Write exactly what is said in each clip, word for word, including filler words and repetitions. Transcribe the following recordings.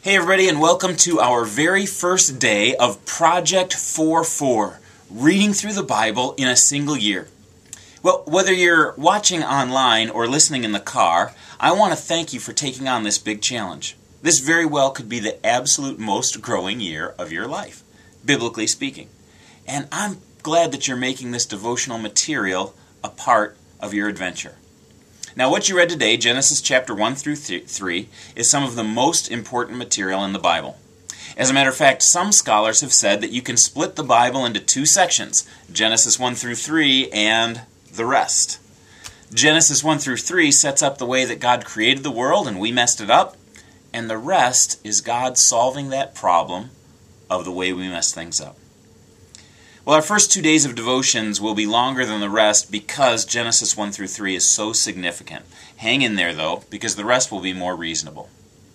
Hey everybody, and welcome to our very first day of Project four four, reading through the Bible in a single year. Well, whether you're watching online or listening in the car, I want to thank you for taking on this big challenge. This very well could be the absolute most growing year of your life, biblically speaking. And I'm glad that you're making this devotional material a part of your adventure. Now, what you read today, Genesis chapter one through three, is some of the most important material in the Bible. As a matter of fact, some scholars have said that you can split the Bible into two sections, Genesis one through three and the rest. Genesis one through three sets up the way that God created the world and we messed it up, and the rest is God solving that problem of the way we mess things up. Well, our first two days of devotions will be longer than the rest because Genesis one through three is so significant. Hang in there, though, because the rest will be more reasonable.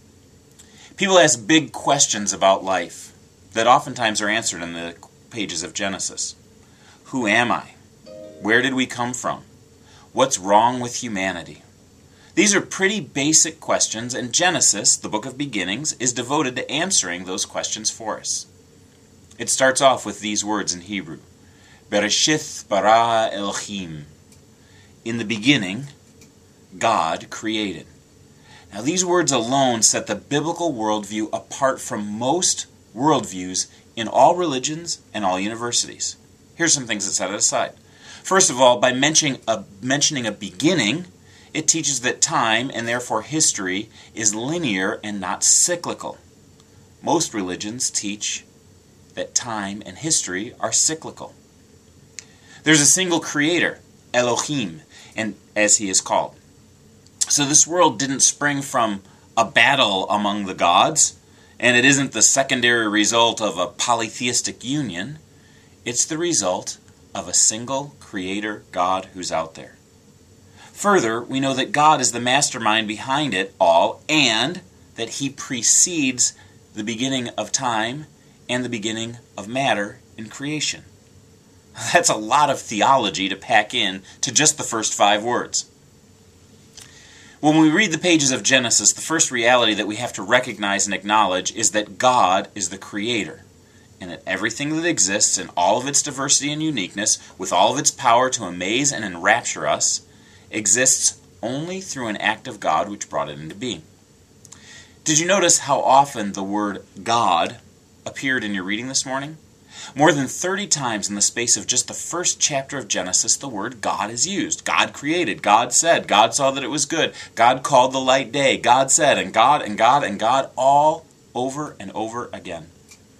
People ask big questions about life that oftentimes are answered in the pages of Genesis. Who am I? Where did we come from? What's wrong with humanity? These are pretty basic questions, and Genesis, the book of beginnings, is devoted to answering those questions for us. It starts off with these words in Hebrew. Bereshith bara Elohim. In the beginning, God created. Now these words alone set the biblical worldview apart from most worldviews in all religions and all universities. Here's some things that set it aside. First of all, by mentioning a, mentioning a beginning, it teaches that time, and therefore history, is linear and not cyclical. Most religions teach that time and history are cyclical. There's a single creator, Elohim, and as he is called. So this world didn't spring from a battle among the gods, and it isn't the secondary result of a polytheistic union. It's the result of a single creator God who's out there. Further, we know that God is the mastermind behind it all, and that he precedes the beginning of time and the beginning of matter in creation. That's a lot of theology to pack in to just the first five words. When we read the pages of Genesis, the first reality that we have to recognize and acknowledge is that God is the creator, and that everything that exists in all of its diversity and uniqueness, with all of its power to amaze and enrapture us, exists only through an act of God which brought it into being. Did you notice how often the word God appeared in your reading this morning? More than thirty times in the space of just the first chapter of Genesis, the word God is used. God created, God said, God saw that it was good, God called the light day, God said, and God, and God, and God, all over and over again.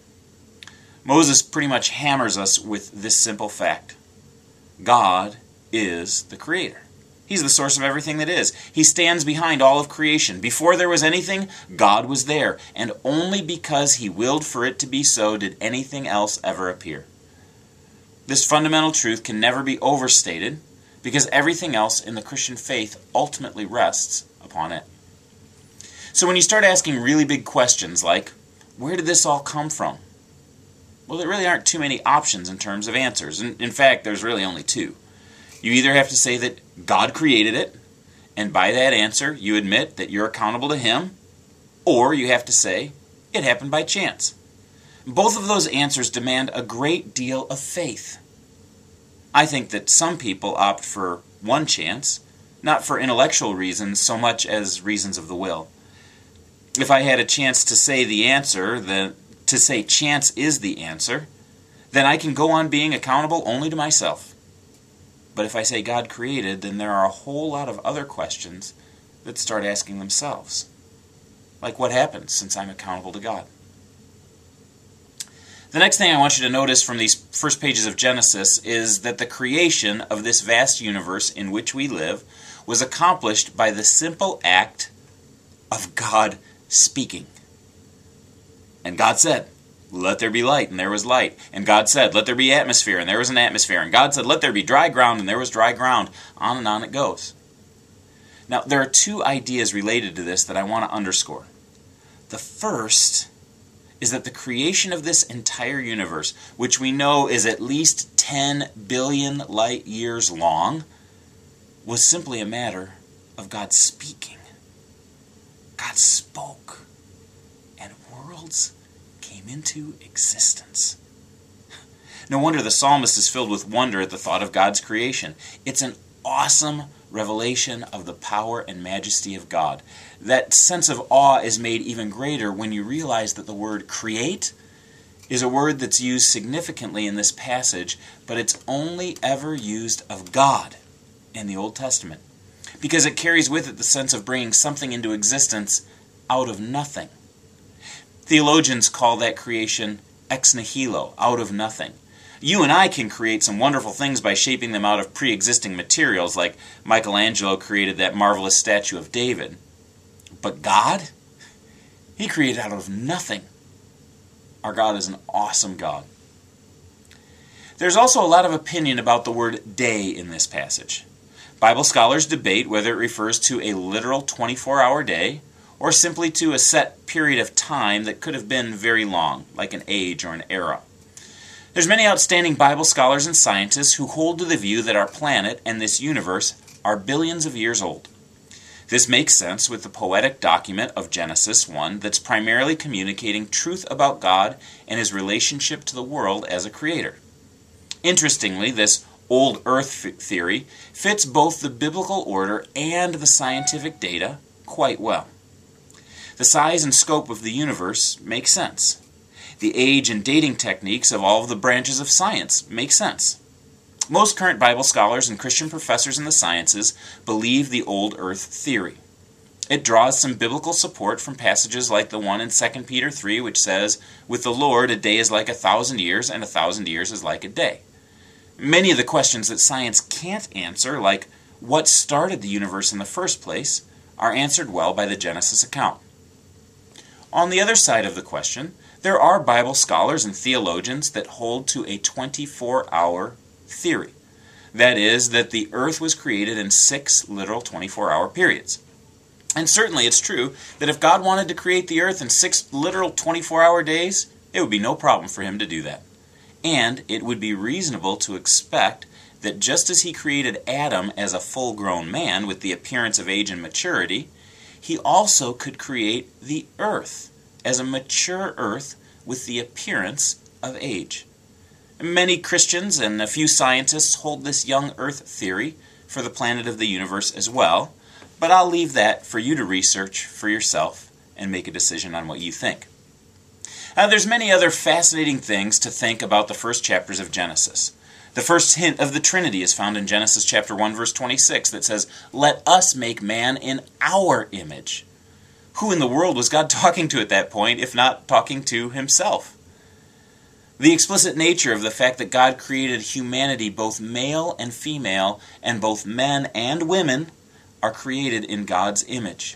Moses pretty much hammers us with this simple fact. God is the creator. He's the source of everything that is. He stands behind all of creation. Before there was anything, God was there. And only because he willed for it to be so did anything else ever appear. This fundamental truth can never be overstated because everything else in the Christian faith ultimately rests upon it. So when you start asking really big questions like, where did this all come from? Well, there really aren't too many options in terms of answers. In, in fact, there's really only two. You either have to say that God created it, and by that answer you admit that you're accountable to him, or you have to say it happened by chance. Both of those answers demand a great deal of faith. I think that some people opt for one chance, not for intellectual reasons so much as reasons of the will. If I had a chance to say the answer, then to say chance is the answer, then I can go on being accountable only to myself. But if I say God created, then there are a whole lot of other questions that start asking themselves. Like, what happens since I'm accountable to God? The next thing I want you to notice from these first pages of Genesis is that the creation of this vast universe in which we live was accomplished by the simple act of God speaking. And God said, let there be light, and there was light. And God said, let there be atmosphere, and there was an atmosphere. And God said, let there be dry ground, and there was dry ground. On and on it goes. Now, there are two ideas related to this that I want to underscore. The first is that the creation of this entire universe, which we know is at least ten billion light years long, was simply a matter of God speaking. God spoke. And worlds came into existence. No wonder the psalmist is filled with wonder at the thought of God's creation. It's an awesome revelation of the power and majesty of God. That sense of awe is made even greater when you realize that the word create is a word that's used significantly in this passage, but it's only ever used of God in the Old Testament, because it carries with it the sense of bringing something into existence out of nothing. Theologians call that creation ex nihilo, out of nothing. You and I can create some wonderful things by shaping them out of pre-existing materials, like Michelangelo created that marvelous statue of David. But God? He created out of nothing. Our God is an awesome God. There's also a lot of opinion about the word day in this passage. Bible scholars debate whether it refers to a literal twenty-four hour day or simply to a set period of time that could have been very long, like an age or an era. There's many outstanding Bible scholars and scientists who hold to the view that our planet and this universe are billions of years old. This makes sense with the poetic document of Genesis one that's primarily communicating truth about God and his relationship to the world as a creator. Interestingly, this old earth theory fits both the biblical order and the scientific data quite well. The size and scope of the universe make sense. The age and dating techniques of all of the branches of science make sense. Most current Bible scholars and Christian professors in the sciences believe the old earth theory. It draws some biblical support from passages like the one in Second Peter three, which says, "With the Lord a day is like a thousand years, and a thousand years is like a day." Many of the questions that science can't answer, like what started the universe in the first place, are answered well by the Genesis account. On the other side of the question, there are Bible scholars and theologians that hold to a twenty-four hour theory. That is, that the earth was created in six literal twenty-four hour periods. And certainly it's true that if God wanted to create the earth in six literal twenty-four hour days, it would be no problem for him to do that. And it would be reasonable to expect that just as he created Adam as a full-grown man with the appearance of age and maturity, he also could create the earth as a mature earth with the appearance of age. Many Christians and a few scientists hold this young earth theory for the planet of the universe as well, but I'll leave that for you to research for yourself and make a decision on what you think. Now, there's many other fascinating things to think about the first chapters of Genesis. The first hint of the Trinity is found in Genesis chapter one, verse twenty-six, that says, "Let us make man in our image." Who in the world was God talking to at that point, if not talking to himself? The explicit nature of the fact that God created humanity, both male and female, and both men and women, are created in God's image.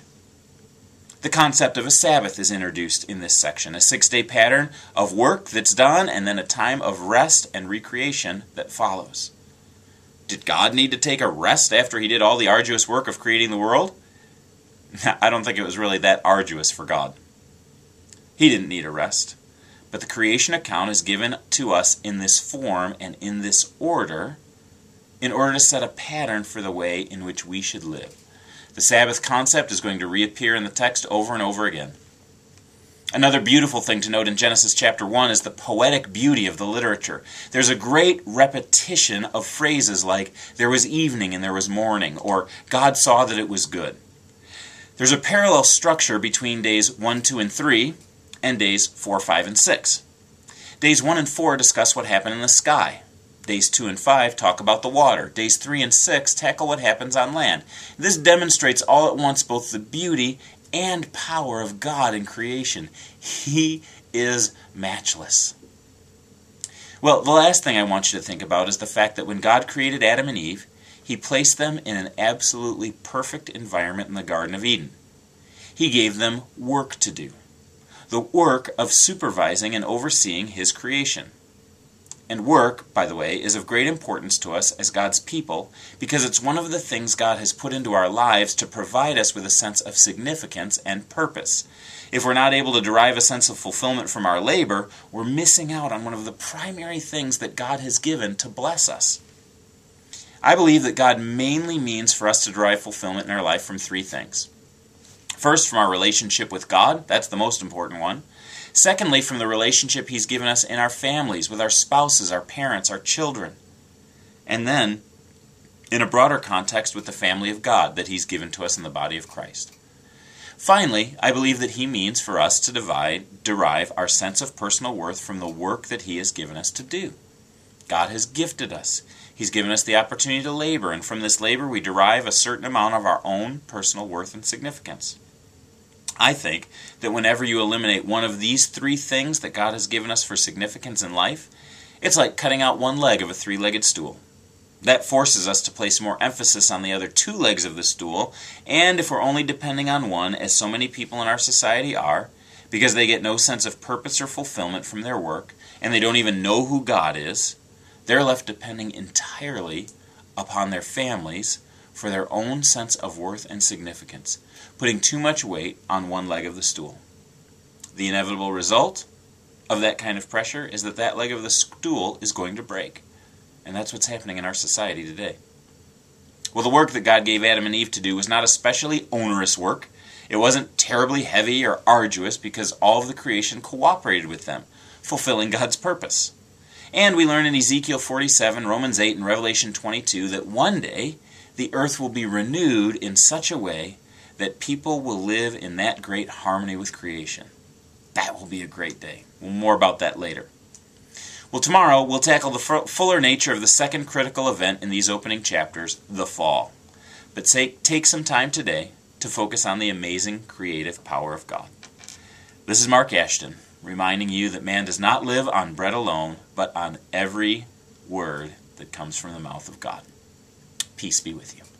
The concept of a Sabbath is introduced in this section, a six-day pattern of work that's done and then a time of rest and recreation that follows. Did God need to take a rest after he did all the arduous work of creating the world? I don't think it was really that arduous for God. He didn't need a rest. But the creation account is given to us in this form and in this order in order to set a pattern for the way in which we should live. The Sabbath concept is going to reappear in the text over and over again. Another beautiful thing to note in Genesis chapter one is the poetic beauty of the literature. There's a great repetition of phrases like, "There was evening and there was morning," or "God saw that it was good." There's a parallel structure between days one, two, and three, and days four, five, and six. Days one and four discuss what happened in the sky. Days two and five talk about the water. Days three and six tackle what happens on land. This demonstrates all at once both the beauty and power of God in creation. He is matchless. Well, the last thing I want you to think about is the fact that when God created Adam and Eve, he placed them in an absolutely perfect environment in the Garden of Eden. He gave them work to do. The work of supervising and overseeing his creation. And work, by the way, is of great importance to us as God's people because it's one of the things God has put into our lives to provide us with a sense of significance and purpose. If we're not able to derive a sense of fulfillment from our labor, we're missing out on one of the primary things that God has given to bless us. I believe that God mainly means for us to derive fulfillment in our life from three things. First, from our relationship with God. That's the most important one. Secondly, from the relationship He's given us in our families, with our spouses, our parents, our children. And then, in a broader context, with the family of God that He's given to us in the body of Christ. Finally, I believe that He means for us to divide, derive our sense of personal worth from the work that He has given us to do. God has gifted us. He's given us the opportunity to labor, and from this labor we derive a certain amount of our own personal worth and significance. I think that whenever you eliminate one of these three things that God has given us for significance in life, it's like cutting out one leg of a three-legged stool. That forces us to place more emphasis on the other two legs of the stool, and if we're only depending on one, as so many people in our society are, because they get no sense of purpose or fulfillment from their work, and they don't even know who God is, they're left depending entirely upon their families for their own sense of worth and significance, putting too much weight on one leg of the stool. The inevitable result of that kind of pressure is that that leg of the stool is going to break. And that's what's happening in our society today. Well, the work that God gave Adam and Eve to do was not especially onerous work. It wasn't terribly heavy or arduous because all of the creation cooperated with them, fulfilling God's purpose. And we learn in Ezekiel forty-seven, Romans eight, and Revelation twenty-two that one day the earth will be renewed in such a way that people will live in that great harmony with creation. That will be a great day. Well, more about that later. Well, tomorrow we'll tackle the fuller nature of the second critical event in these opening chapters, the fall. But take, take some time today to focus on the amazing creative power of God. This is Mark Ashton, reminding you that man does not live on bread alone, but on every word that comes from the mouth of God. Peace be with you.